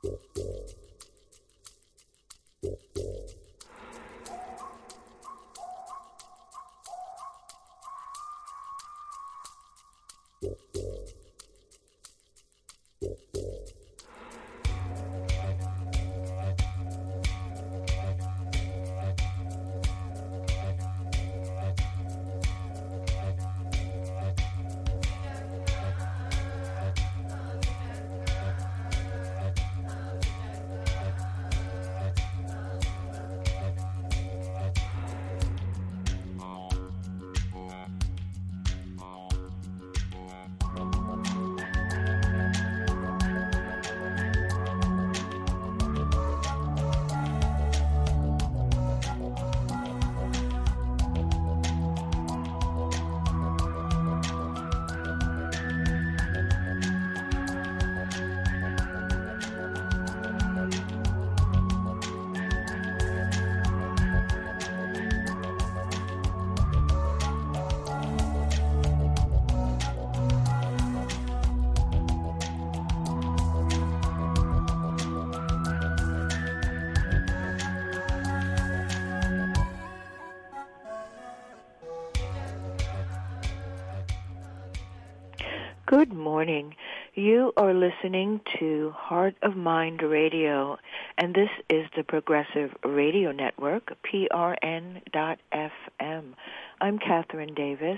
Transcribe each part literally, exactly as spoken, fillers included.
Good morning. You are listening to Heart of Mind Radio, and this is the Progressive Radio Network, P R N dot F M. I'm Catherine Davis,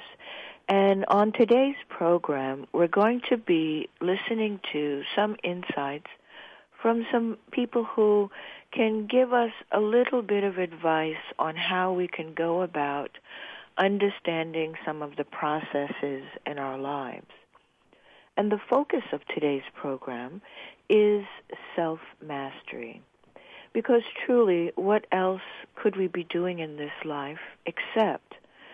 and on today's program, we're going to be listening to some insights from some people who can give us a little bit of advice on how we can go about understanding some of the processes in our lives. And the focus of today's program is self-mastery. Because truly, what else could we be doing in this life except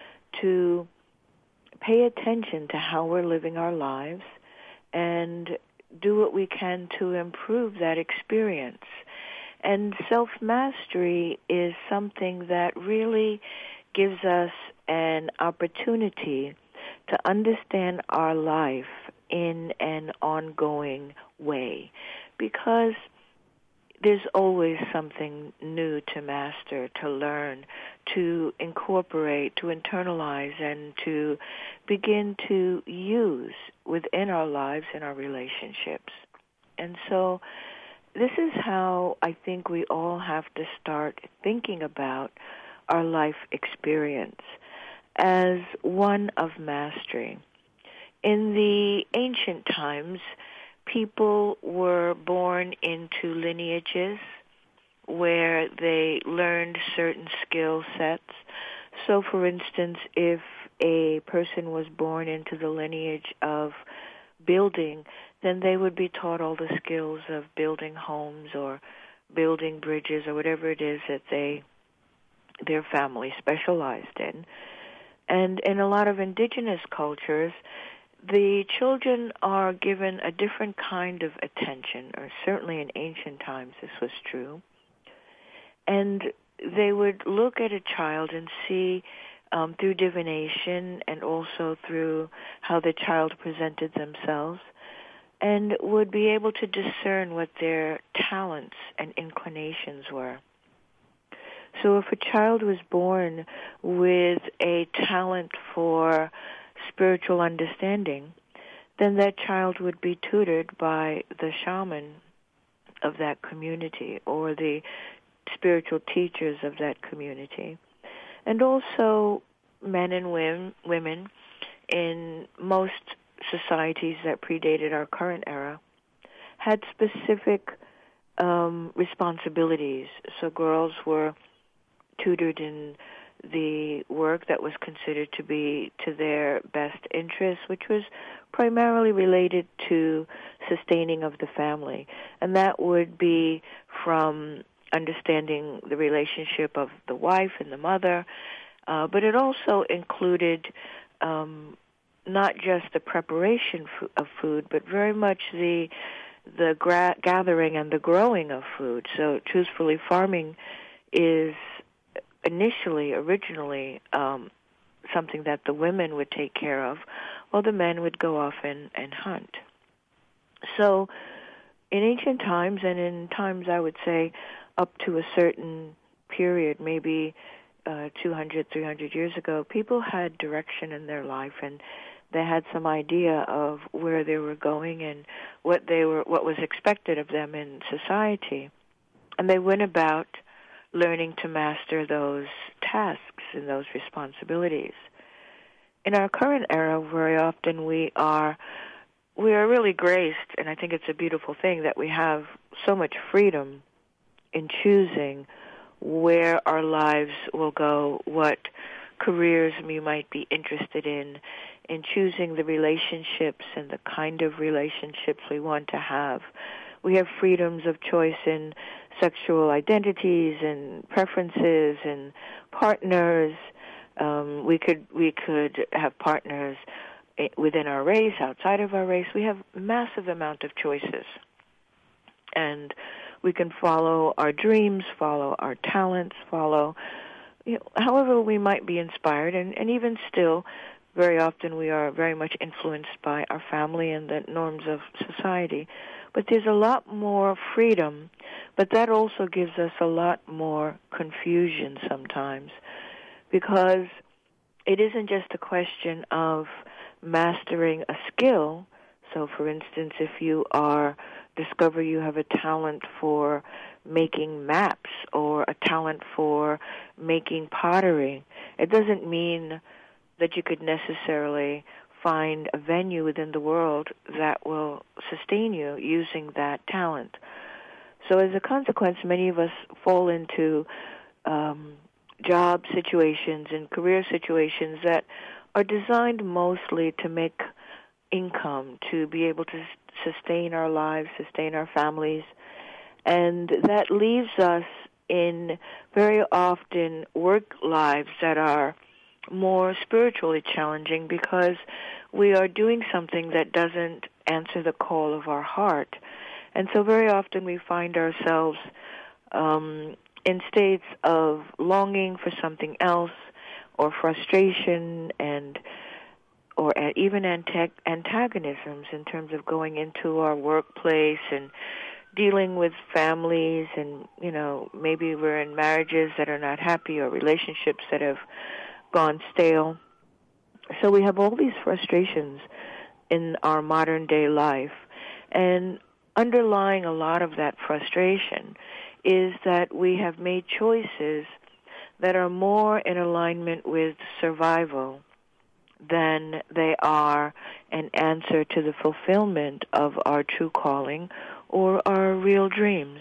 to pay attention to how we're living our lives and do what we can to improve that experience. And self-mastery is something that really gives us an opportunity to understand our life in an ongoing way, because there's always something new to master, to learn, to incorporate, to internalize, and to begin to use within our lives and our relationships. And so this is how I think we all have to start thinking about our life experience as one of mastery. In the ancient times, people were born into lineages where they learned certain skill sets. So, for instance, if a person was born into the lineage of building, then they would be taught all the skills of building homes or building bridges or whatever it is that they their family specialized in. And in a lot of indigenous cultures, the children are given a different kind of attention, or certainly in ancient times this was true. And they would look at a child and see um, through divination and also through how the child presented themselves, and would be able to discern what their talents and inclinations were. So if a child was born with a talent for spiritual understanding, then that child would be tutored by the shaman of that community or the spiritual teachers of that community. And also men and women in most societies that predated our current era had specific um, responsibilities. So girls were tutored in the work that was considered to be to their best interest, which was primarily related to sustaining of the family. And that would be from understanding the relationship of the wife and the mother, uh, but it also included um, not just the preparation of food, but very much the the gra- gathering and the growing of food. So truthfully, farming is initially, originally, um, something that the women would take care of, while the men would go off and, and hunt. So in ancient times and in times, I would say, up to a certain period, maybe uh, two hundred, three hundred years ago, people had direction in their life, and they had some idea of where they were going and what they were, what was expected of them in society. And they went about learning to master those tasks and those responsibilities. In our current era, very often we are we are really graced, and I think it's a beautiful thing that we have so much freedom in choosing where our lives will go, what careers we might be interested in, in choosing the relationships and the kind of relationships we want to have. We have freedoms of choice in sexual identities and preferences and partners. Um, we could we could have partners within our race, outside of our race. We have a massive amount of choices. And we can follow our dreams, follow our talents, follow, you know, however we might be inspired. And, and even still, very often we are very much influenced by our family and the norms of society. But there's a lot more freedom, but that also gives us a lot more confusion sometimes, because it isn't just a question of mastering a skill. So, for instance, if you are discover you have a talent for making maps or a talent for making pottery, it doesn't mean that you could necessarily find a venue within the world that will sustain you using that talent. So as a consequence, many of us fall into um, job situations and career situations that are designed mostly to make income, to be able to sustain our lives, sustain our families. And that leaves us in very often work lives that are more spiritually challenging, because we are doing something that doesn't answer the call of our heart. And so very often we find ourselves um, in states of longing for something else, or frustration, and or even antagonisms in terms of going into our workplace and dealing with families, and, you know, maybe we're in marriages that are not happy or relationships that have gone stale. So we have all these frustrations in our modern day life, and underlying a lot of that frustration is that we have made choices that are more in alignment with survival than they are an answer to the fulfillment of our true calling or our real dreams.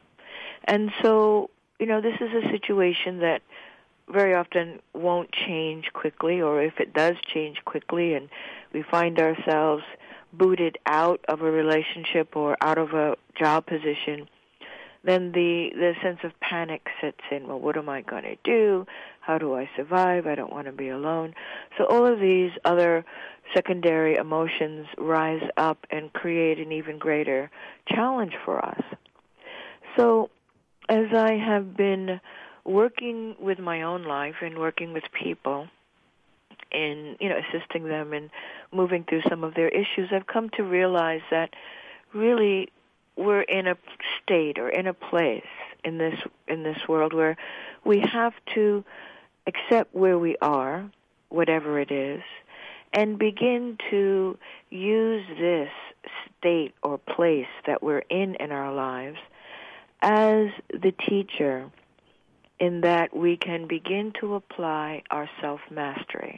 And so, you know, this is a situation that very often won't change quickly, or if it does change quickly and we find ourselves booted out of a relationship or out of a job position, then the, the sense of panic sets in. Well, what am I going to do? How do I survive? I don't want to be alone. So all of these other secondary emotions rise up and create an even greater challenge for us. So as I have been working with my own life and working with people in, you know, assisting them in moving through some of their issues, I've come to realize that really we're in a state or in a place in this in this world where we have to accept where we are, whatever it is, and begin to use this state or place that we're in in our lives as the teacher, in that we can begin to apply our self-mastery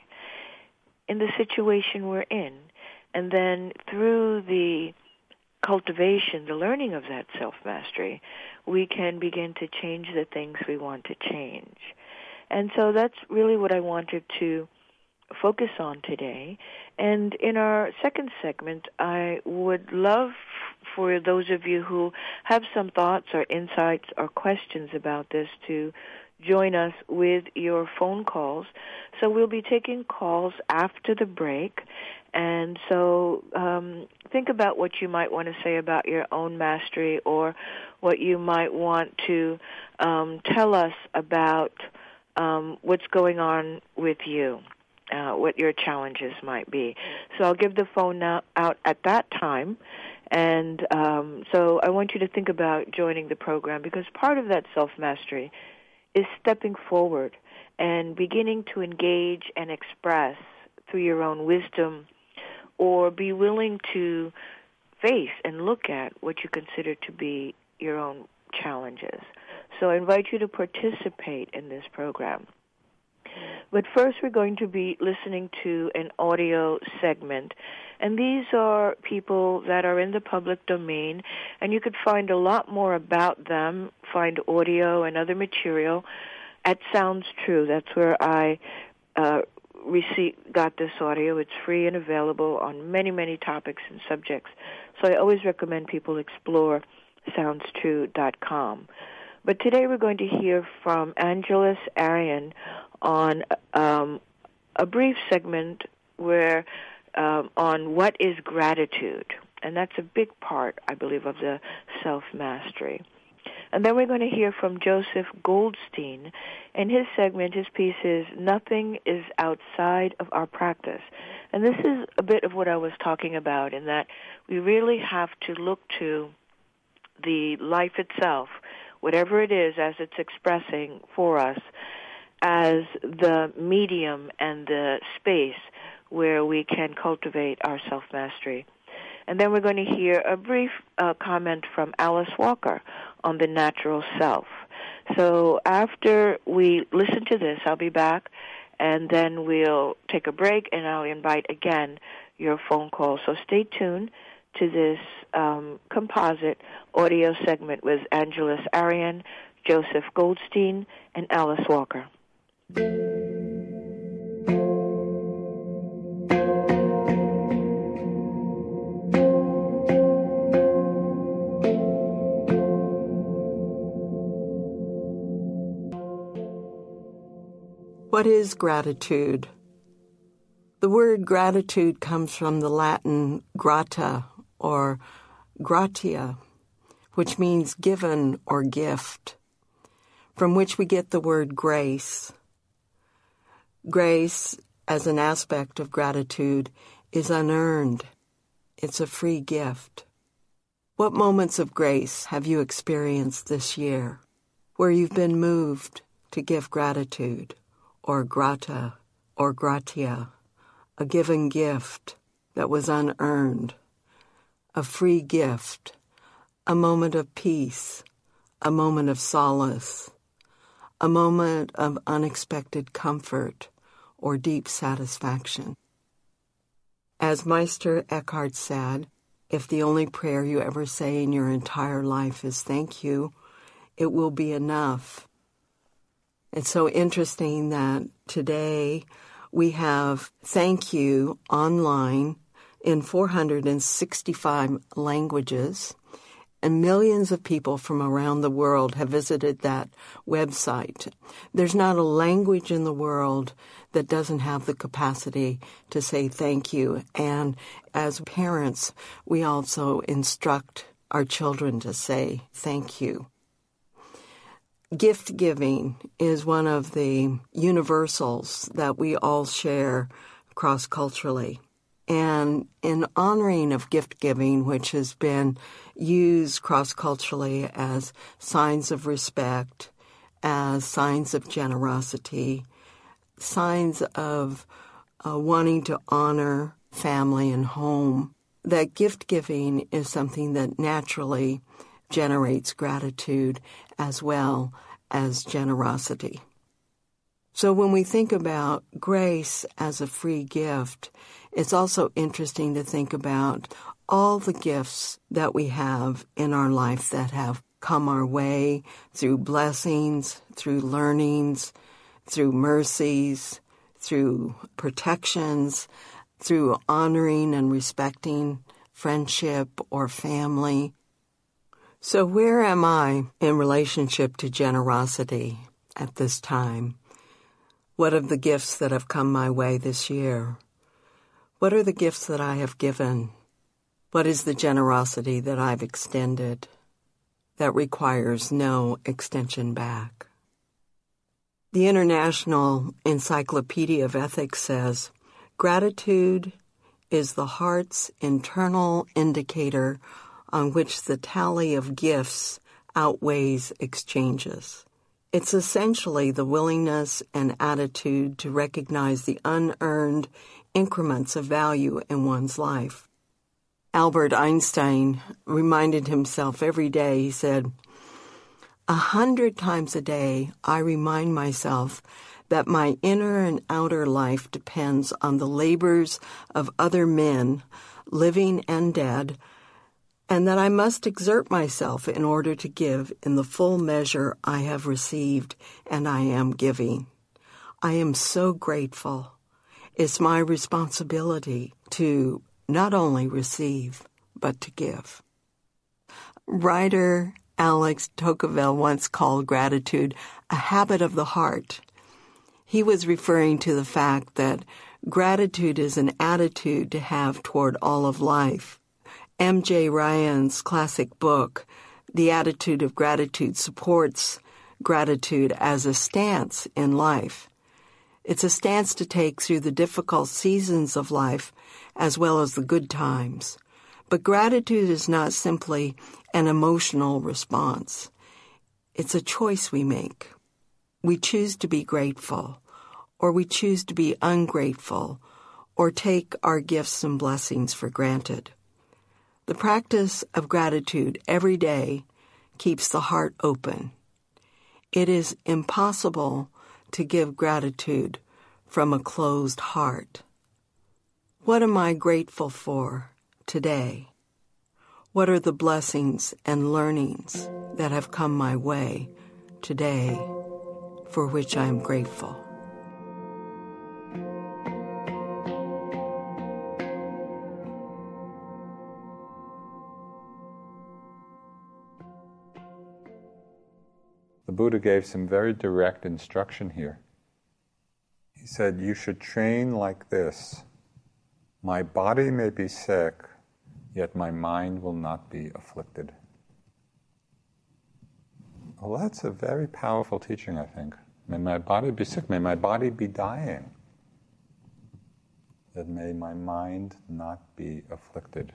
in the situation we're in. And then through the cultivation, the learning of that self-mastery, we can begin to change the things we want to change. And so that's really what I wanted to focus on today. And in our second segment, I would love for those of you who have some thoughts or insights or questions about this to join us with your phone calls. So we'll be taking calls after the break. And so um, think about what you might want to say about your own mastery, or what you might want to um, tell us about um, what's going on with you, uh, what your challenges might be. So I'll give the phone now out at that time. And um, so I want you to think about joining the program, because part of that self-mastery is stepping forward and beginning to engage and express through your own wisdom, or be willing to face and look at what you consider to be your own challenges. So I invite you to participate in this program. But first we're going to be listening to an audio segment, and these are people that are in the public domain, and you could find a lot more about them, find audio and other material at Sounds True. That's where I uh, received, got this audio. It's free and available on many, many topics and subjects. So I always recommend people explore sounds true dot com. But today we're going to hear from Angeles Arian on um, a brief segment where um, on what is gratitude. And that's a big part, I believe, of the self-mastery. And then we're going to hear from Joseph Goldstein. And his segment, his piece is Nothing is Outside of Our Practice. And this is a bit of what I was talking about, in that we really have to look to the life itself, whatever it is as it's expressing for us, as the medium and the space where we can cultivate our self-mastery. And then we're going to hear a brief uh, comment from Alice Walker on the natural self. So after we listen to this, I'll be back, and then we'll take a break, and I'll invite again your phone call. So stay tuned to this um, composite audio segment with Angeles Arian, Joseph Goldstein, and Alice Walker. What is gratitude? The word gratitude comes from the Latin grata or gratia, which means given or gift, from which we get the word grace. Grace, as an aspect of gratitude, is unearned. It's a free gift. What moments of grace have you experienced this year where you've been moved to give gratitude, or grata, or gratia, a given gift that was unearned, a free gift, a moment of peace, a moment of solace, a moment of unexpected comfort or deep satisfaction? As Meister Eckhart said, if the only prayer you ever say in your entire life is thank you, it will be enough. It's so interesting that today we have thank you online in four hundred sixty-five languages, and millions of people from around the world have visited that website. There's not a language in the world that doesn't have the capacity to say thank you. And as parents, we also instruct our children to say thank you. Gift giving is one of the universals that we all share cross-culturally. And in honoring of gift giving, which has been used cross-culturally as signs of respect, as signs of generosity, signs of uh, wanting to honor family and home, that gift giving is something that naturally generates gratitude as well as generosity. So when we think about grace as a free gift, it's also interesting to think about all the gifts that we have in our life that have come our way through blessings, through learnings, through mercies, through protections, through honoring and respecting friendship or family. So where am I in relationship to generosity at this time? What are the gifts that have come my way this year? What are the gifts that I have given? What is the generosity that I've extended that requires no extension back? The International Encyclopedia of Ethics says, gratitude is the heart's internal indicator on which the tally of gifts outweighs exchanges. It's essentially the willingness and attitude to recognize the unearned increments of value in one's life. Albert Einstein reminded himself every day, he said, "A hundred times a day I remind myself that my inner and outer life depends on the labors of other men, living and dead, and that I must exert myself in order to give in the full measure I have received and I am giving. I am so grateful. It's my responsibility to not only receive, but to give." Writer Alex Tocqueville once called gratitude a habit of the heart. He was referring to the fact that gratitude is an attitude to have toward all of life. M J Ryan's classic book, The Attitude of Gratitude, supports gratitude as a stance in life. It's a stance to take through the difficult seasons of life as well as the good times. But gratitude is not simply an emotional response. It's a choice we make. We choose to be grateful, or we choose to be ungrateful, or take our gifts and blessings for granted. The practice of gratitude every day keeps the heart open. It is impossible to give gratitude from a closed heart. What am I grateful for today? What are the blessings and learnings that have come my way today for which I am grateful? The Buddha gave some very direct instruction here. He said, you should train like this. My body may be sick, yet my mind will not be afflicted. Well, that's a very powerful teaching, I think. May my body be sick, may my body be dying, that may my mind not be afflicted.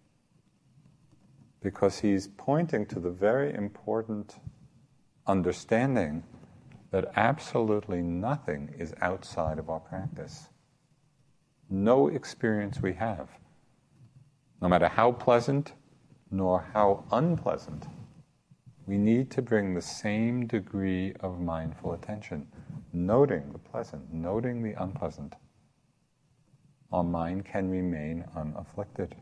Because he's pointing to the very important understanding that absolutely nothing is outside of our practice. No experience we have, no matter how pleasant nor how unpleasant, we need to bring the same degree of mindful attention, noting the pleasant, noting the unpleasant. Our mind can remain unafflicted.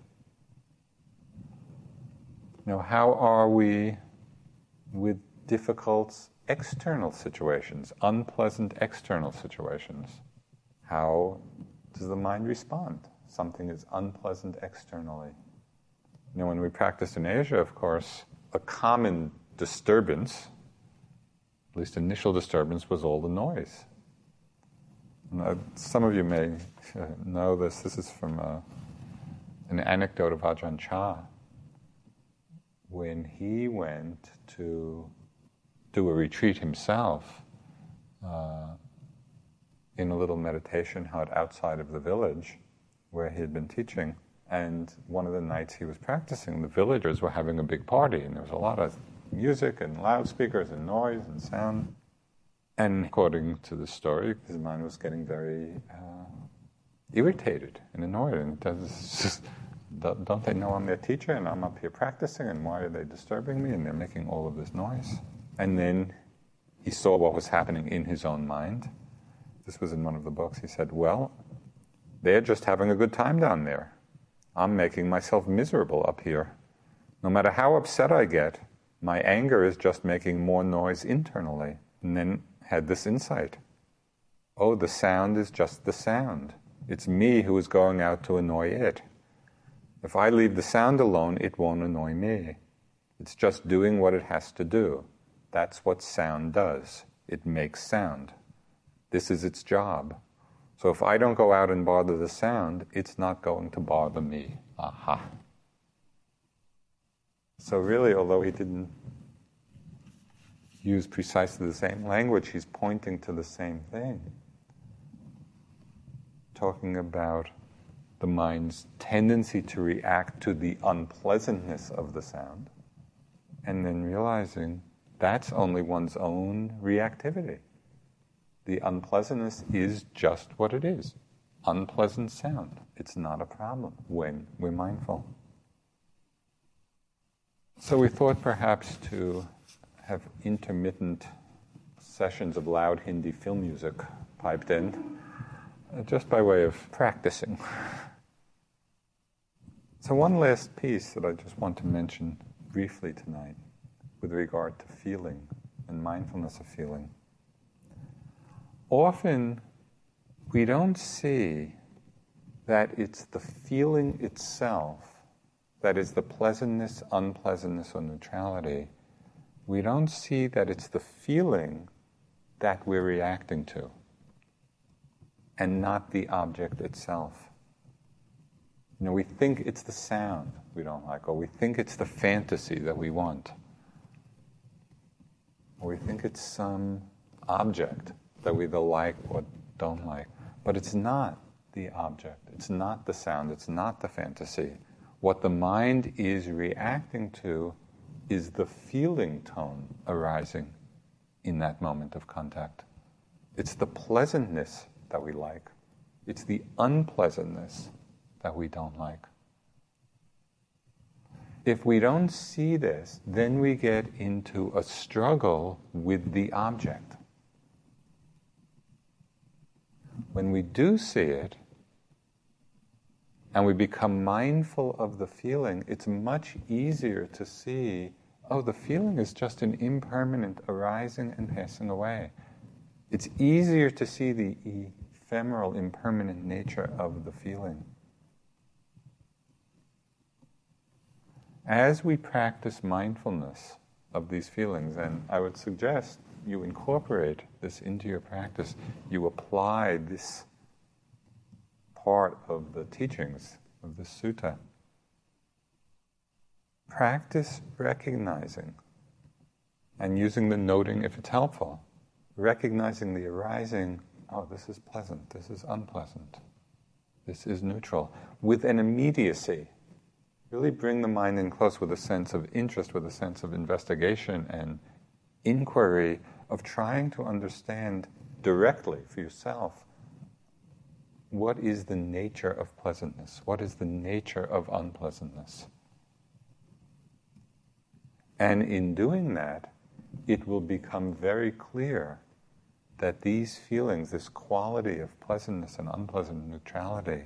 Now, how are we with difficult external situations, unpleasant external situations? How does the mind respond? Something is unpleasant externally. You know, when we practiced in Asia, of course, a common disturbance, at least initial disturbance, was all the noise. Now, some of you may know this. This is from a, an anecdote of Ajahn Chah. When he went to do a retreat himself uh, in a little meditation hut outside of the village where he had been teaching, and one of the nights he was practicing, the villagers were having a big party, and there was a lot of music and loudspeakers and noise and sound. And according to the story, his mind was getting very uh, irritated and annoyed, and it does just, don't they know I'm their teacher and I'm up here practicing, and why are they disturbing me, and they're making all of this noise? And then he saw what was happening in his own mind. This was in one of the books. He said, well, they're just having a good time down there. I'm making myself miserable up here. No matter how upset I get, my anger is just making more noise internally. And then had this insight. Oh, the sound is just the sound. It's me who is going out to annoy it. If I leave the sound alone, it won't annoy me. It's just doing what it has to do. That's what sound does. It makes sound. This is its job. So if I don't go out and bother the sound, it's not going to bother me. Aha. So really, although he didn't use precisely the same language, he's pointing to the same thing. Talking about the mind's tendency to react to the unpleasantness of the sound, and then realizing that's only one's own reactivity. The unpleasantness is just what it is. Unpleasant sound. It's not a problem when we're mindful. So we thought perhaps to have intermittent sessions of loud Hindi film music piped in, uh, just by way of practicing. So one last piece that I just want to mention briefly tonight with regard to feeling and mindfulness of feeling. Often we don't see that it's the feeling itself that is the pleasantness, unpleasantness, or neutrality. We don't see that it's the feeling that we're reacting to and not the object itself. You know, we think it's the sound we don't like, or we think it's the fantasy that we want, or we think it's some object that we either like or don't like. But it's not the object, it's not the sound, it's not the fantasy. What the mind is reacting to is the feeling tone arising in that moment of contact. It's the pleasantness that we like. It's the unpleasantness that we don't like. If we don't see this, then we get into a struggle with the object. When we do see it, and we become mindful of the feeling, it's much easier to see, oh, the feeling is just an impermanent arising and passing away. It's easier to see the ephemeral, impermanent nature of the feeling. As we practice mindfulness of these feelings, and I would suggest you incorporate this into your practice, you apply this part of the teachings of the sutta. Practice recognizing and using the noting if it's helpful. Recognizing the arising, oh, this is pleasant, this is unpleasant, this is neutral, with an immediacy. Really bring the mind in close with a sense of interest, with a sense of investigation and inquiry, of trying to understand directly for yourself what is the nature of pleasantness, what is the nature of unpleasantness. And in doing that, it will become very clear that these feelings, this quality of pleasantness and unpleasant neutrality,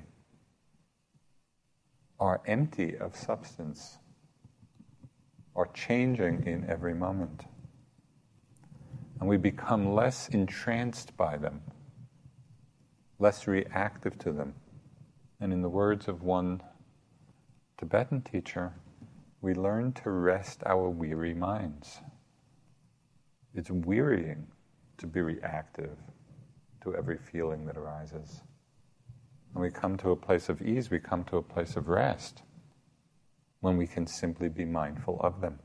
are empty of substance, are changing in every moment. And we become less entranced by them, less reactive to them. And in the words of one Tibetan teacher, we learn to rest our weary minds. It's wearying to be reactive to every feeling that arises. When we come to a place of ease, we come to a place of rest, when we can simply be mindful of them.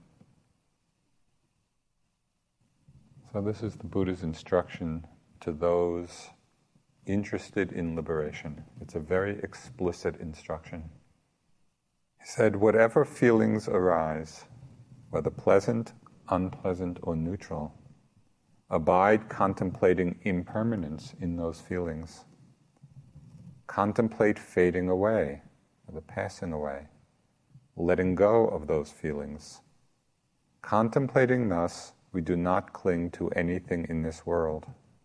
So this is the Buddha's instruction to those interested in liberation. It's a very explicit instruction. He said, whatever feelings arise, whether pleasant, unpleasant, or neutral, abide contemplating impermanence in those feelings. Contemplate fading away, or the passing away, letting go of those feelings. Contemplating thus, we do not cling to anything in this world.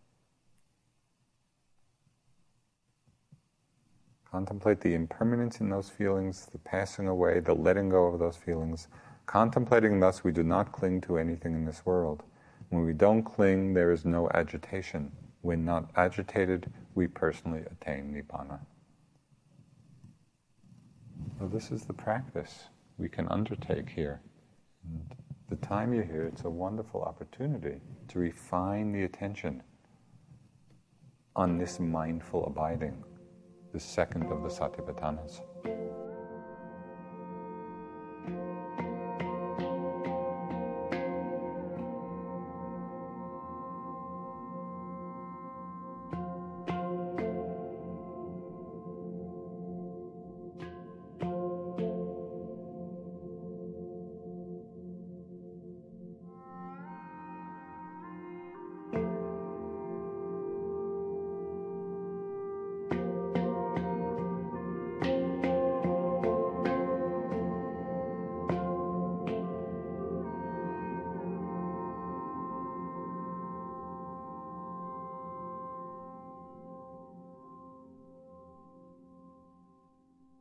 Contemplate the impermanence in those feelings, the passing away, the letting go of those feelings. Contemplating thus, we do not cling to anything in this world. When we don't cling, there is no agitation. When not agitated, we personally attain Nibbana. So this is the practice we can undertake here. And the time you're here, it's a wonderful opportunity to refine the attention on this mindful abiding, the second of the Satipatthanas.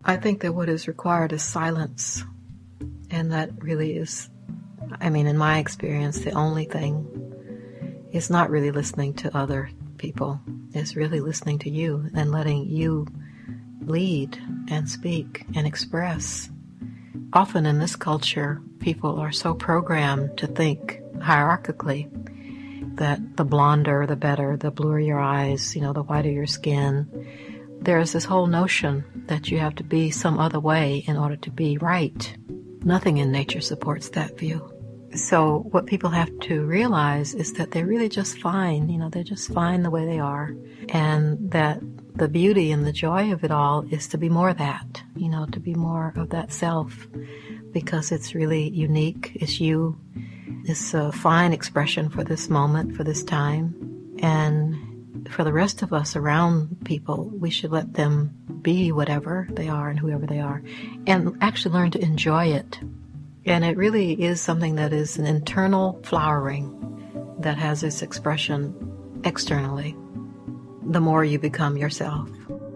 I think that what is required is silence. And that really is, I mean, in my experience, the only thing is not really listening to other people. It's really listening to you and letting you lead and speak and express. Often in this culture, people are so programmed to think hierarchically that the blonder, the better, the bluer your eyes, you know, the whiter your skin. There's this whole notion that you have to be some other way in order to be right. Nothing in nature supports that view. So what people have to realize is that they're really just fine, you know, they're just fine the way they are. And that the beauty and the joy of it all is to be more that, you know, to be more of that self, because it's really unique. It's you. It's a fine expression for this moment, for this time. And for the rest of us around people, we should let them be whatever they are and whoever they are, and actually learn to enjoy it. And it really is something that is an internal flowering that has its expression externally, the more you become yourself.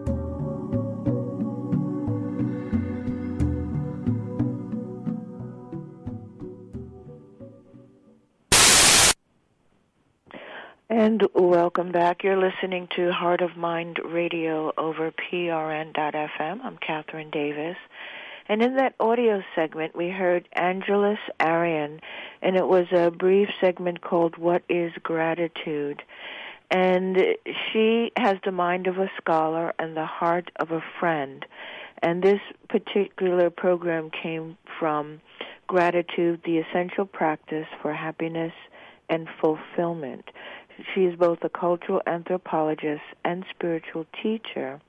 And welcome back. You're listening to Heart of Mind Radio over P R N dot F M. I'm Catherine Davis. And in that audio segment, we heard Angeles Arrien, and it was a brief segment called What is Gratitude? And she has the mind of a scholar and the heart of a friend. And this particular program came from Gratitude, the Essential Practice for Happiness and Fulfillment. She is both a cultural anthropologist and spiritual teacher,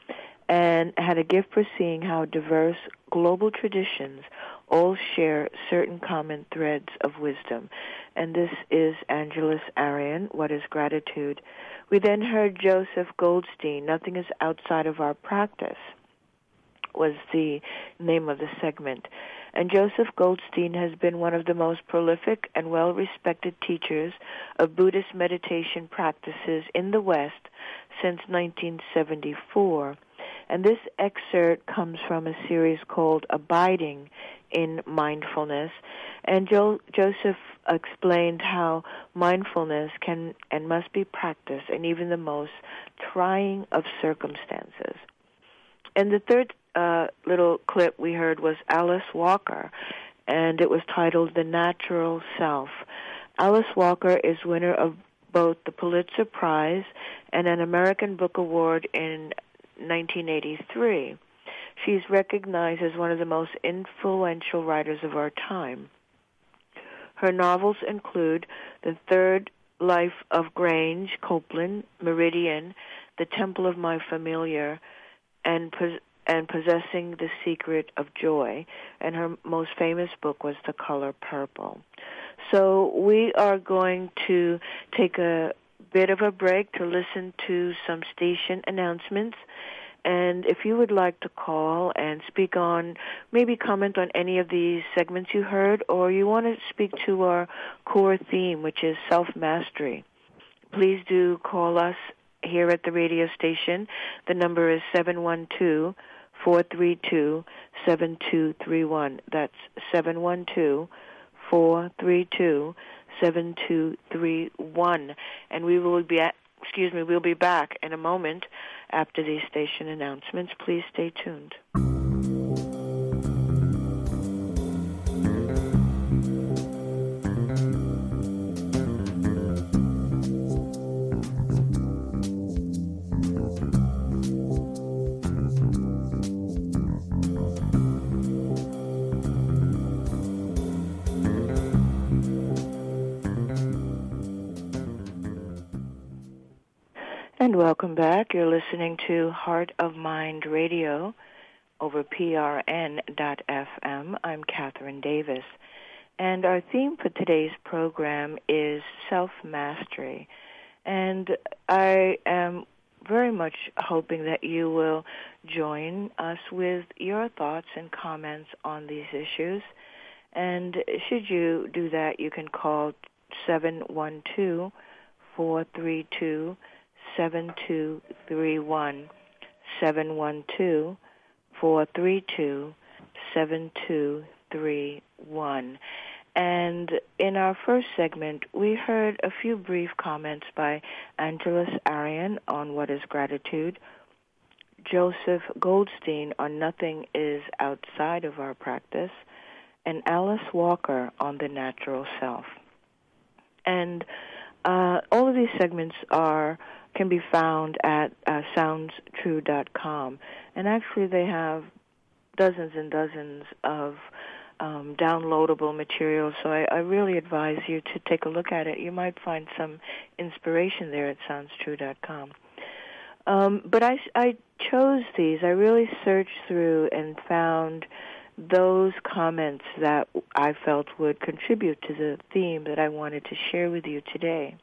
and had a gift for seeing how diverse global traditions all share certain common threads of wisdom. And this is Angeles Arrien, What is Gratitude? We then heard Joseph Goldstein, Nothing is Outside of Our Practice, was the name of the segment. And Joseph Goldstein has been one of the most prolific and well-respected teachers of Buddhist meditation practices in the West since nineteen seventy-four. And this excerpt comes from a series called Abiding in Mindfulness. And jo- Joseph explained how mindfulness can and must be practiced in even the most trying of circumstances. And the third uh, little clip we heard was Alice Walker, and it was titled The Natural Self. Alice Walker is winner of both the Pulitzer Prize and an American Book Award in nineteen eighty-three. She's recognized as one of the most influential writers of our time. Her novels include The Third Life of Grange, Copeland, Meridian, The Temple of My Familiar, and and Possessing the Secret of Joy. And her most famous book was The Color Purple. So we are going to take a bit of a break to listen to some station announcements. And if you would like to call and speak on, maybe comment on any of these segments you heard, or you want to speak to our core theme, which is self-mastery, please do call us here at the radio station. The number is seven one two, four three two, seven two three one. That's seven one two, four three two, seven two three one. And we will be at, excuse me, we'll be back in a moment after these station announcements. Please stay tuned. And welcome back. You're listening to Heart of Mind Radio over P R N dot F M. I'm Catherine Davis. And our theme for today's program is self-mastery. And I am very much hoping that you will join us with your thoughts and comments on these issues. And should you do that, you can call seven one two, four three two, seven two three one, seven one two, four three two, seven two three one. And in our first segment, we heard a few brief comments by Angeles Arian on what is gratitude, Joseph Goldstein on nothing is outside of our practice, and Alice Walker on the natural self. And uh, all of these segments are can be found at uh, sounds true dot com. And actually they have dozens and dozens of um, downloadable materials, so I, I really advise you to take a look at it. You might find some inspiration there at sounds true dot com. Um, but I, I chose these. I really searched through and found those comments that I felt would contribute to the theme that I wanted to share with you today.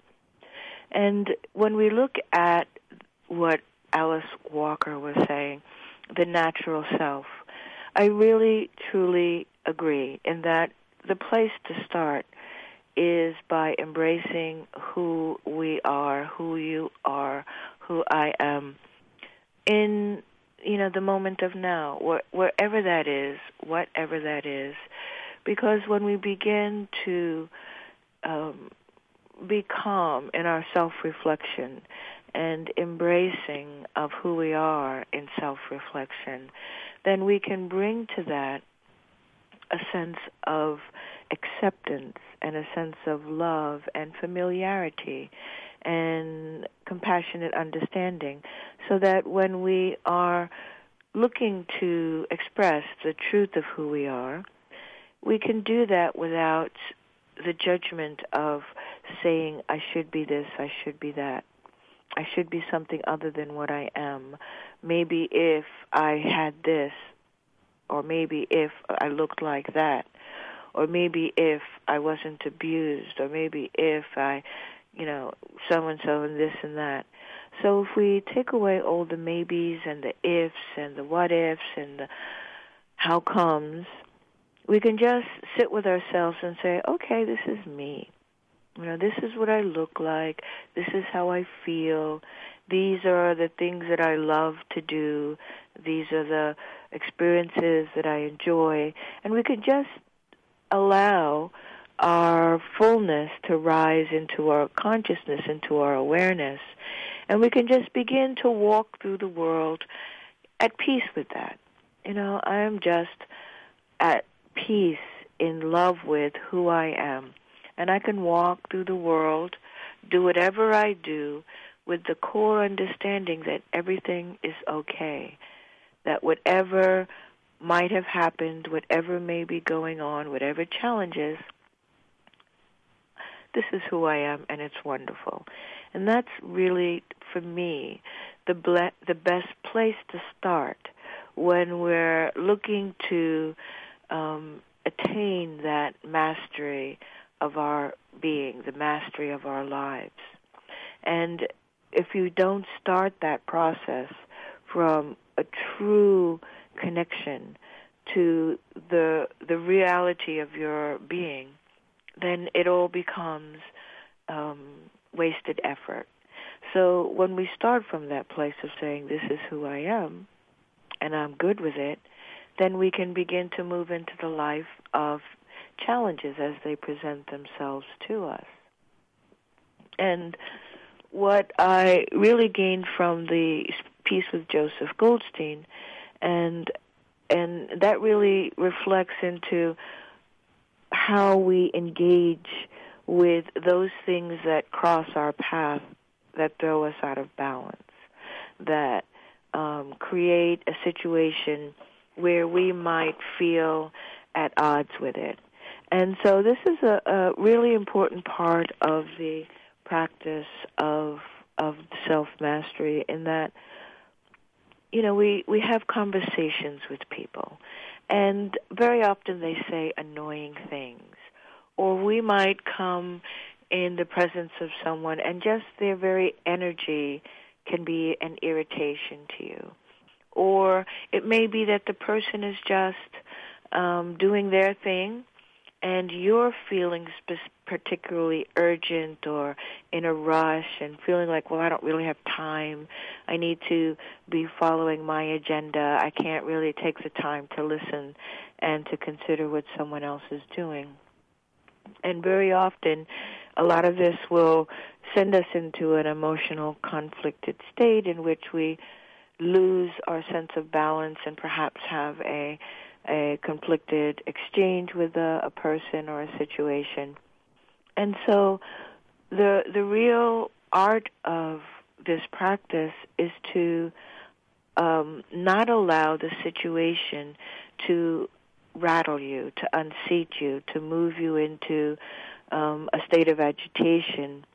And when we look at what Alice Walker was saying, the natural self, I really, truly agree in that the place to start is by embracing who we are, who you are, who I am, in, you know, the moment of now, where, wherever that is, whatever that is. Because when we begin to um, be calm in our self-reflection and embracing of who we are in self-reflection, then we can bring to that a sense of acceptance and a sense of love and familiarity and compassionate understanding, so that when we are looking to express the truth of who we are, we can do that without the judgment of saying, I should be this, I should be that. I should be something other than what I am. Maybe if I had this, or maybe if I looked like that, or maybe if I wasn't abused, or maybe if I, you know, so-and-so and this and that. So if we take away all the maybes and the ifs and the what-ifs and the how comes, we can just sit with ourselves and say, okay, this is me. You know, this is what I look like. This is how I feel. These are the things that I love to do. These are the experiences that I enjoy. And we could just allow our fullness to rise into our consciousness, into our awareness. And we can just begin to walk through the world at peace with that. You know, I am just at peace, in love with who I am. And I can walk through the world, do whatever I do, with the core understanding that everything is okay, that whatever might have happened, whatever may be going on, whatever challenges, this is who I am, and it's wonderful. And that's really, for me, the ble- the best place to start when we're looking to um, attain that mastery of our being, the mastery of our lives. And if you don't start that process from a true connection to the the reality of your being, then it all becomes um, wasted effort. So when we start from that place of saying, this is who I am, and I'm good with it, then we can begin to move into the life of challenges as they present themselves to us. And what I really gained from the piece with Joseph Goldstein, and and that really reflects into how we engage with those things that cross our path, that throw us out of balance, that um, create a situation where we might feel at odds with it. And so this is a, a really important part of the practice of of self-mastery, in that, you know, we, we have conversations with people, and very often they say annoying things. Or we might come in the presence of someone and just their very energy can be an irritation to you. Or it may be that the person is just um, doing their thing, and you're feeling sp- particularly urgent or in a rush and feeling like, well, I don't really have time. I need to be following my agenda. I can't really take the time to listen and to consider what someone else is doing. And very often, a lot of this will send us into an emotional conflicted state in which we lose our sense of balance and perhaps have a a conflicted exchange with a, a person or a situation. And so the the real art of this practice is to um, not allow the situation to rattle you, to unseat you, to move you into um, a state of agitation.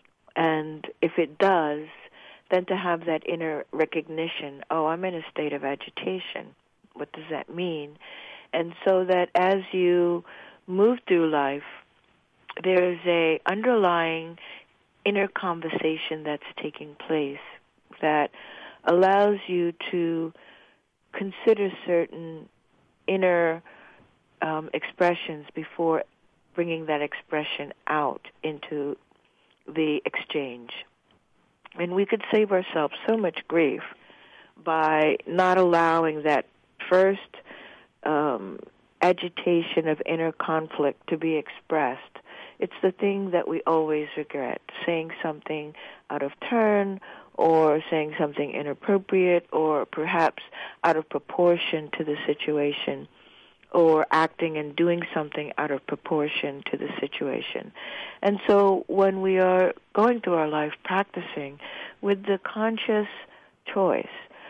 And if it does, then to have that inner recognition, oh, I'm in a state of agitation. What does that mean? And so that as you move through life, there's a underlying inner conversation that's taking place that allows you to consider certain inner um, expressions before bringing that expression out into the exchange. And we could save ourselves so much grief by not allowing that first um, agitation of inner conflict to be expressed. It's the thing that we always regret, saying something out of turn or saying something inappropriate or perhaps out of proportion to the situation, or acting and doing something out of proportion to the situation. And so when we are going through our life practicing with the conscious choice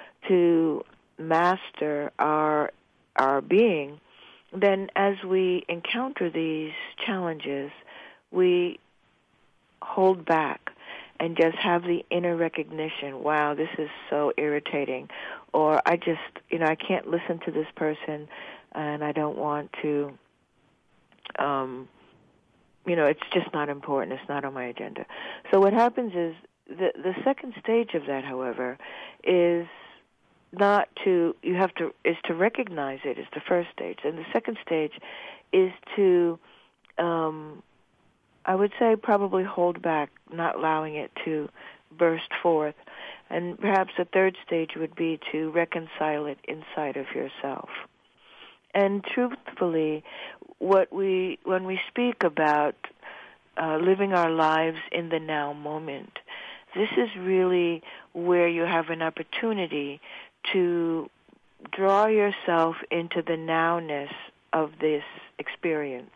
to master our our being, then as we encounter these challenges, we hold back and just have the inner recognition, wow, this is so irritating, or I just, you know, I can't listen to this person and I don't want to, um, you know, it's just not important, it's not on my agenda. So what happens is, the the second stage of that, however, is not to, you have to, is to recognize it as the first stage. And the second stage is to, um, I would say probably hold back, not allowing it to burst forth. And perhaps the third stage would be to reconcile it inside of yourself. And truthfully, what we, when we speak about uh, living our lives in the now moment, this is really where you have an opportunity to draw yourself into the nowness of this experience.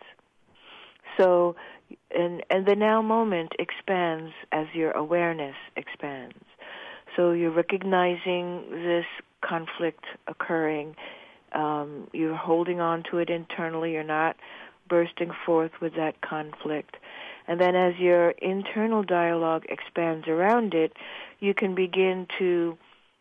So, and, and the now moment expands as your awareness expands. So you're recognizing this conflict occurring. Um, you're holding on to it internally. You're not bursting forth with that conflict. And then as your internal dialogue expands around it, you can begin to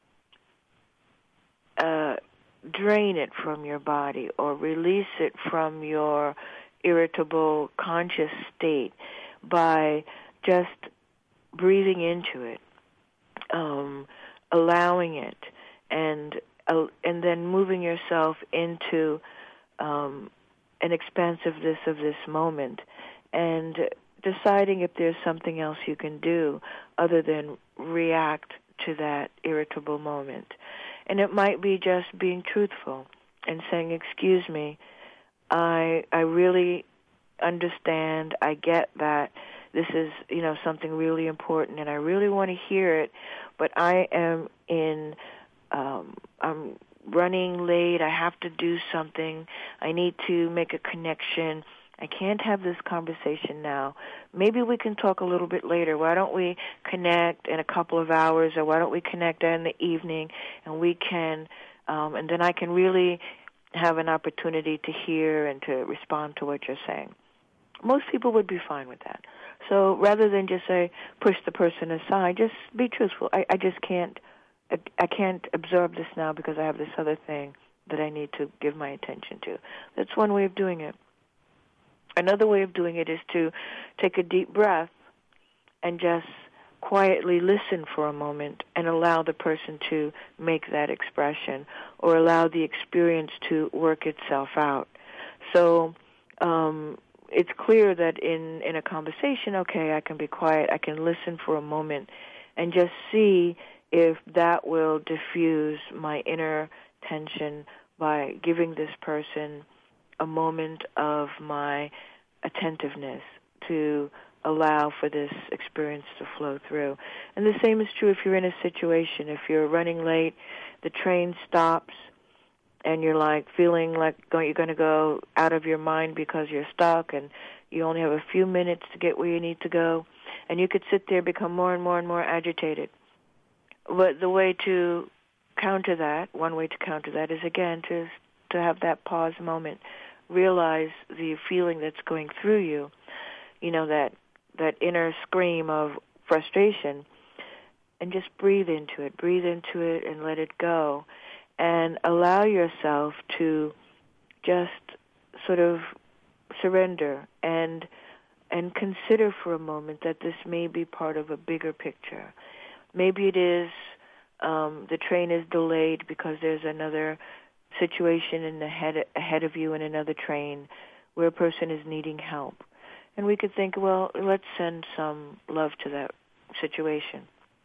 uh, drain it from your body or release it from your irritable conscious state by just breathing into it, um, allowing it, and uh, and then moving yourself into um, an expansiveness of this moment, and deciding if there's something else you can do other than react to that irritable moment. And it might be just being truthful and saying, excuse me, I I really understand, I get that this is, you know, something really important and I really want to hear it, but I am in, um, I'm running late, I have to do something, I need to make a connection, I can't have this conversation now. Maybe we can talk a little bit later. Why don't we connect in a couple of hours, or why don't we connect in the evening, and we can, um, and then I can really have an opportunity to hear and to respond to what you're saying. Most people would be fine with that. So rather than just say, push the person aside, just be truthful. I, I just can't, I, I can't absorb this now because I have this other thing that I need to give my attention to. That's one way of doing it. Another way of doing it is to take a deep breath and just quietly listen for a moment and allow the person to make that expression or allow the experience to work itself out. So um, it's clear that in, in a conversation, okay, I can be quiet, I can listen for a moment and just see if that will diffuse my inner tension by giving this person a moment of my attentiveness to allow for this experience to flow through. And the same is true if you're in a situation. If you're running late, the train stops, and you're like feeling like you're going to go out of your mind because you're stuck and you only have a few minutes to get where you need to go, and you could sit there, become more and more and more agitated. But the way to counter that, one way to counter that is, again, to to have that pause moment, realize the feeling that's going through you, you know, that that inner scream of frustration, and just breathe into it, breathe into it and let it go, and allow yourself to just sort of surrender and and consider for a moment that this may be part of a bigger picture. Maybe it is um, the train is delayed because there's another situation in the head, ahead of you in another train where a person is needing help. And we could think, well, let's send some love to that situation.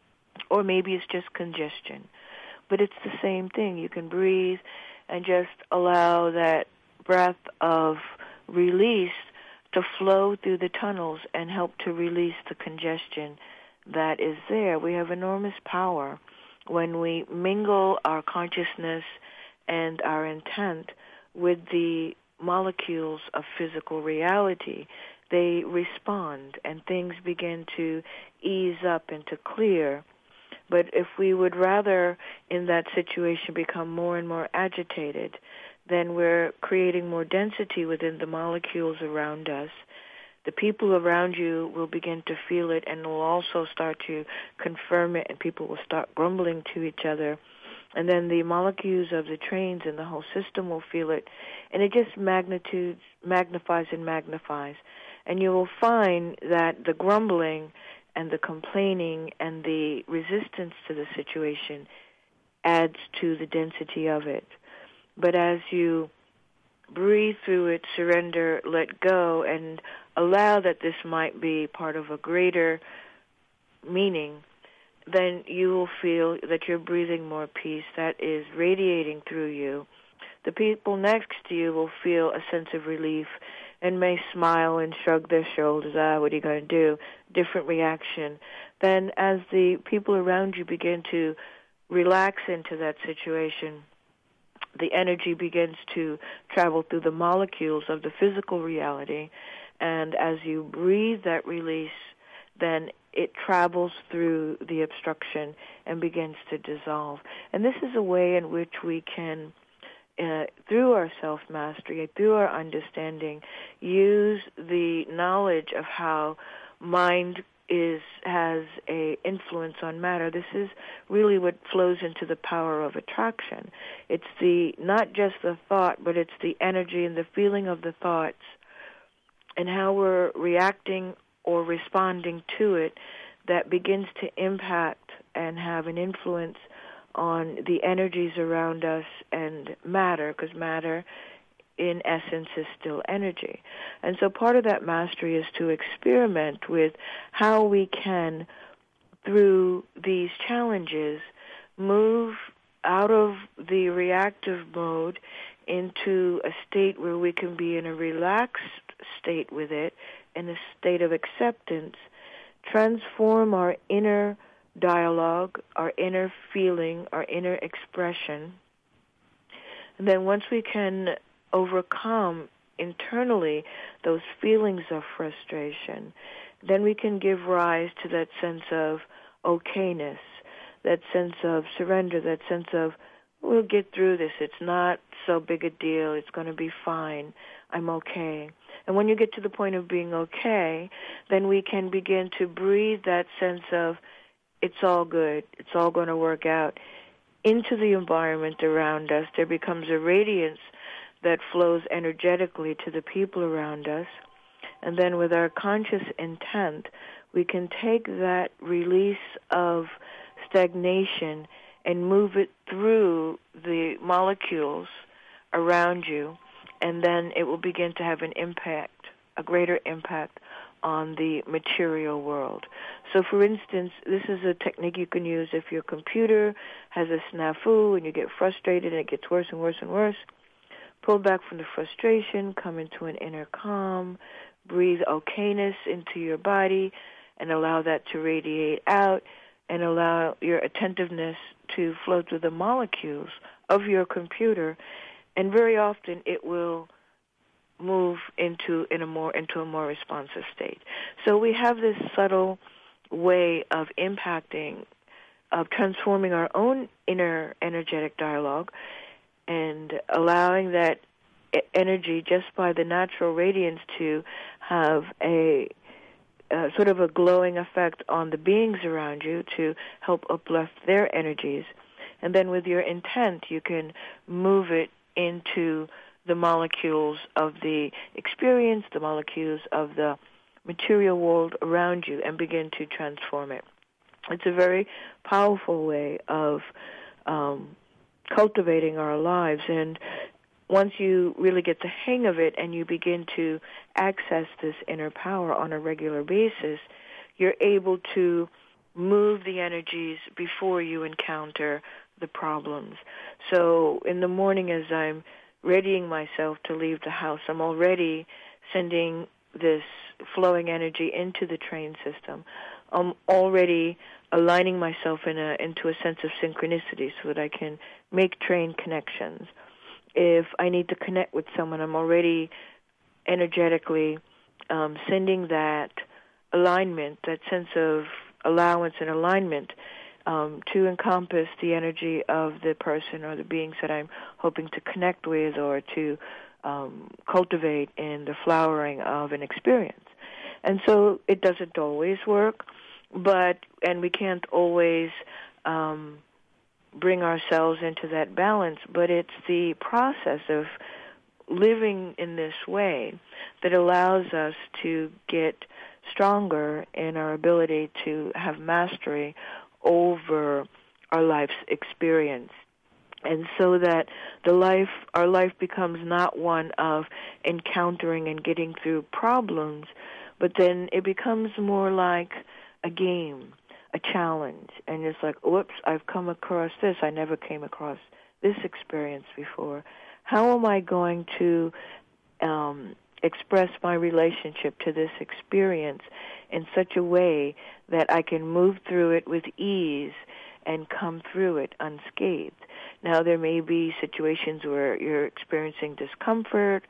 Or maybe it's just congestion. But it's the same thing. You can breathe and just allow that breath of release to flow through the tunnels and help to release the congestion that is there. We have enormous power when we mingle our consciousness and our intent with the molecules of physical reality. They respond and things begin to ease up and to clear. But if we would rather in that situation become more and more agitated, then we're creating more density within the molecules around us. The people around you will begin to feel it and will also start to confirm it, and people will start grumbling to each other. And then the molecules of the trains and the whole system will feel it, and it just magnitudes, magnifies and magnifies. And you will find that the grumbling and the complaining and the resistance to the situation adds to the density of it. But as you breathe through it, surrender, let go, and allow that this might be part of a greater meaning, then you will feel that you're breathing more peace that is radiating through you. The people next to you will feel a sense of relief and may smile and shrug their shoulders. Ah, what are you going to do? Different reaction. Then as the people around you begin to relax into that situation, the energy begins to travel through the molecules of the physical reality, and as you breathe that release, then it travels through the obstruction and begins to dissolve. And this is a way in which we can, uh, through our self-mastery, through our understanding, use the knowledge of how mind is has a influence on matter. This is really what flows into the power of attraction. It's the not just the thought, but it's the energy and the feeling of the thoughts and how we're reacting or responding to it that begins to impact and have an influence on the energies around us and matter, because matter in essence is still energy. And so part of that mastery is to experiment with how we can, through these challenges, move out of the reactive mode into a state where we can be in a relaxed state with it, in a state of acceptance, transform our inner dialogue, our inner feeling, our inner expression. And then once we can overcome internally those feelings of frustration, then we can give rise to that sense of okayness, that sense of surrender, that sense of, we'll get through this, it's not so big a deal, it's going to be fine, I'm okay. And when you get to the point of being okay, then we can begin to breathe that sense of, it's all good, it's all going to work out, into the environment around us. There becomes a radiance that flows energetically to the people around us. And then with our conscious intent, we can take that release of stagnation and move it through the molecules around you and then it will begin to have an impact, a greater impact on the material world. So, for instance, this is a technique you can use if your computer has a snafu and you get frustrated and it gets worse and worse and worse. Pull back from the frustration, come into an inner calm, breathe okayness into your body, and allow that to radiate out, and allow your attentiveness to flow through the molecules of your computer, and very often it will move into in a more into a more responsive state. So we have this subtle way of impacting, of transforming our own inner energetic dialogue, and allowing that energy just by the natural radiance to have a uh, sort of a glowing effect on the beings around you to help uplift their energies. And then with your intent, you can move it into the molecules of the experience, the molecules of the material world around you, and begin to transform it. It's a very powerful way of um, cultivating our lives. And once you really get the hang of it and you begin to access this inner power on a regular basis, you're able to move the energies before you encounter the problems. So in the morning, as I'm readying myself to leave the house, I'm already sending this flowing energy into the train system. I'm already aligning myself in a, into a sense of synchronicity so that I can make train connections. If I need to connect with someone, I'm already energetically um, sending that alignment, that sense of allowance and alignment um, to encompass the energy of the person or the beings that I'm hoping to connect with or to um, cultivate in the flowering of an experience. And so it doesn't always work, but and we can't always um, bring ourselves into that balance, but it's the process of living in this way that allows us to get stronger in our ability to have mastery over our life's experience. And so that the life, our life becomes not one of encountering and getting through problems, but then it becomes more like a game, a challenge. And it's like, whoops, I've come across this. I never came across this experience before. How am I going to um, express my relationship to this experience in such a way that I can move through it with ease and come through it unscathed? Now, there may be situations where you're experiencing discomfort,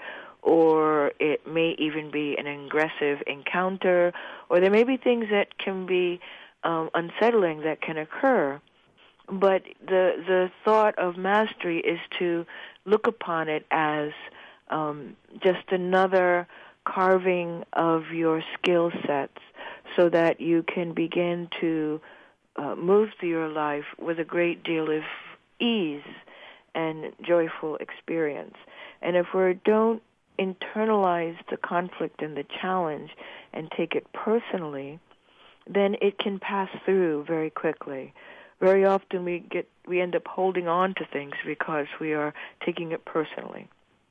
or it may even be an aggressive encounter, or there may be things that can be um, unsettling that can occur. But the the thought of mastery is to look upon it as um, just another carving of your skill sets so that you can begin to uh, move through your life with a great deal of ease and joyful experience. And if we don't internalize the conflict and the challenge and take it personally, then it can pass through very quickly. Very often we get we end up holding on to things because we are taking it personally.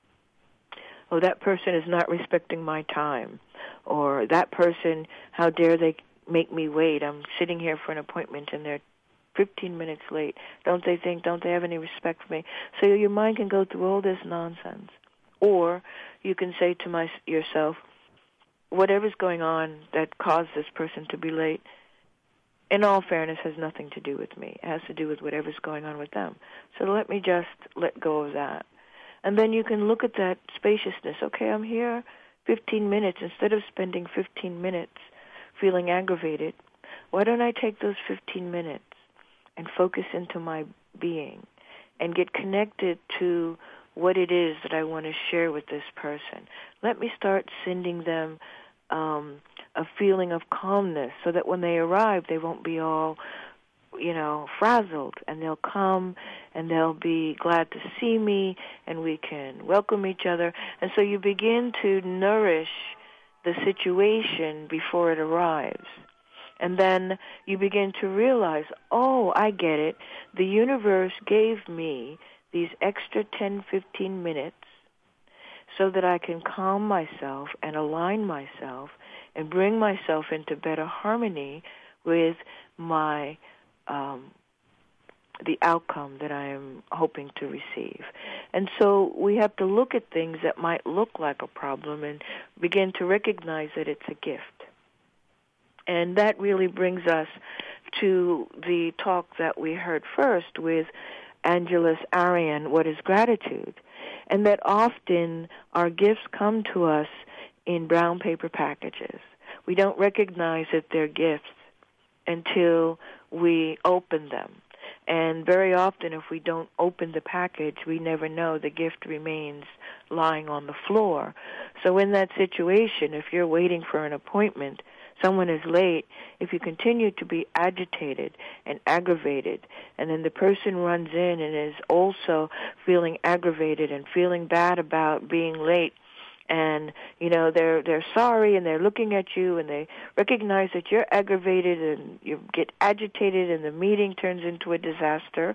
Oh, that person is not respecting my time. Or that person, how dare they make me wait? I'm sitting here for an appointment and they're fifteen minutes late. Don't they think, don't they have any respect for me? So your mind can go through all this nonsense. Or you can say to my, yourself, whatever's going on that caused this person to be late, in all fairness, has nothing to do with me. It has to do with whatever's going on with them. So let me just let go of that. And then you can look at that spaciousness. Okay, I'm here fifteen minutes. Instead of spending fifteen minutes feeling aggravated, why don't I take those fifteen minutes and focus into my being and get connected to what it is that I want to share with this person. Let me start sending them um, a feeling of calmness so that when they arrive, they won't be all, you know, frazzled, and they'll come and they'll be glad to see me and we can welcome each other. And so you begin to nourish the situation before it arrives. And then you begin to realize, oh, I get it. The universe gave me these extra ten, fifteen minutes so that I can calm myself and align myself and bring myself into better harmony with my um, the outcome that I am hoping to receive. And so we have to look at things that might look like a problem and begin to recognize that it's a gift. And that really brings us to the talk that we heard first with Angeles Arrien, What is Gratitude? And that often our gifts come to us in brown paper packages. We don't recognize that they're gifts until we open them. And very often, if we don't open the package, we never know the gift remains lying on the floor. So in that situation, if you're waiting for an appointment, someone is late, if you continue to be agitated and aggravated, and then the person runs in and is also feeling aggravated and feeling bad about being late, and, you know, they're they're sorry and they're looking at you and they recognize that you're aggravated and you get agitated and the meeting turns into a disaster,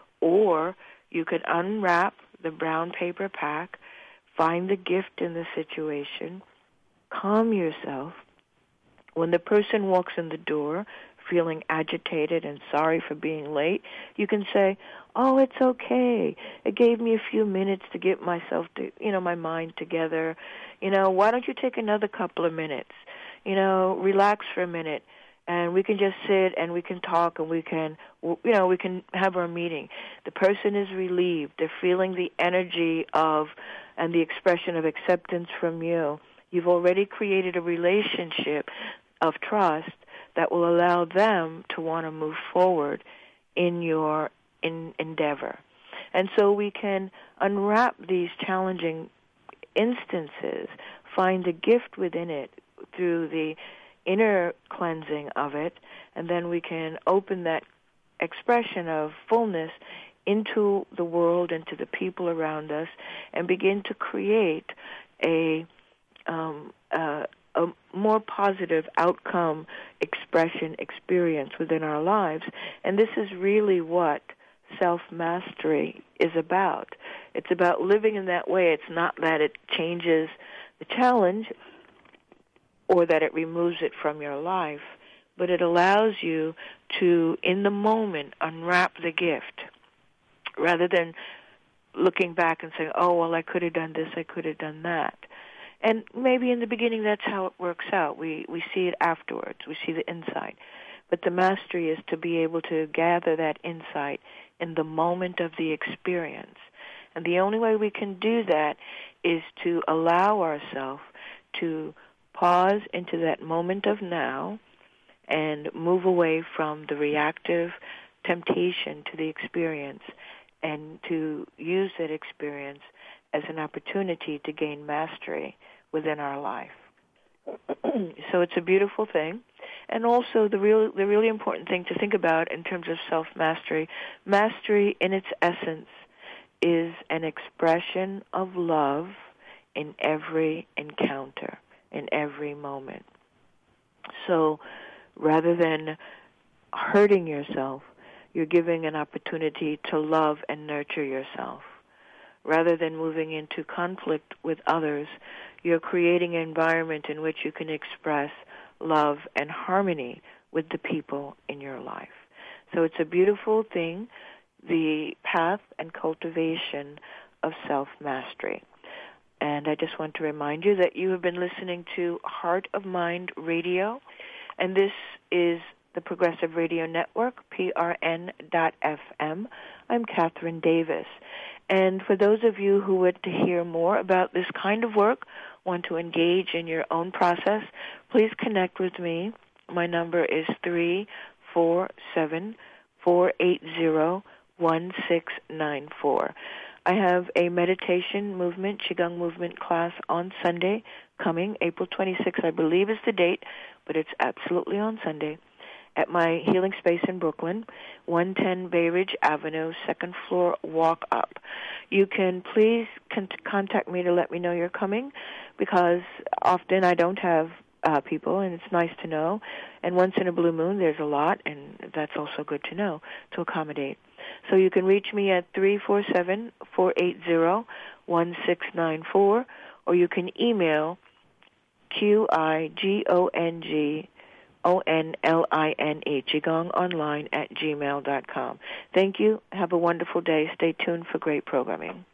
or you could unwrap the brown paper pack, find the gift in the situation, calm yourself. When the person walks in the door feeling agitated and sorry for being late, you can say, oh, it's okay. It gave me a few minutes to get myself to, you know, my mind together. You know, why don't you take another couple of minutes? You know, relax for a minute, and we can just sit and we can talk and we can, you know, we can have our meeting. The person is relieved. They're feeling the energy of and the expression of acceptance from you. You've already created a relationship of trust that will allow them to want to move forward in your in endeavor. And so we can unwrap these challenging instances, find the gift within it through the inner cleansing of it, and then we can open that expression of fullness into the world, into the people around us, and begin to create a um, uh, a more positive outcome, expression, experience within our lives. And this is really what self-mastery is about. It's about living in that way. It's not that it changes the challenge or that it removes it from your life, but it allows you to, in the moment, unwrap the gift rather than looking back and saying, oh, well, I could have done this, I could have done that. And maybe in the beginning that's how it works out. We we see it afterwards. We see the insight. But the mastery is to be able to gather that insight in the moment of the experience. And the only way we can do that is to allow ourselves to pause into that moment of now and move away from the reactive temptation to the experience and to use that experience as an opportunity to gain mastery within our life. So it's a beautiful thing. And also the real, the really important thing to think about in terms of self-mastery, mastery in its essence is an expression of love in every encounter, in every moment. So rather than hurting yourself, you're giving an opportunity to love and nurture yourself. Rather than moving into conflict with others, you're creating an environment in which you can express love and harmony with the people in your life. So it's a beautiful thing, the path and cultivation of self-mastery. And I just want to remind you that you have been listening to Heart of Mind Radio, and this is the Progressive Radio Network, P R N dot F M. I'm Catherine Davis. And for those of you who want to hear more about this kind of work, want to engage in your own process, please connect with me. My number is three four seven, four eight zero, one six nine four. I have a meditation movement, Qigong movement class on Sunday coming, April twenty-sixth, I believe is the date, but it's absolutely on Sunday, at my healing space in Brooklyn, one ten Bay Ridge Avenue, second floor, walk up. You can please con- contact me to let me know you're coming, because often I don't have uh, people, and it's nice to know. And once in a blue moon, there's a lot, and that's also good to know, to accommodate. So you can reach me at three four seven, four eight zero, one six nine four, or you can email Q I G O N G O N L I N E, qigongonline at gmail dot com. Thank you. Have a wonderful day. Stay tuned for great programming.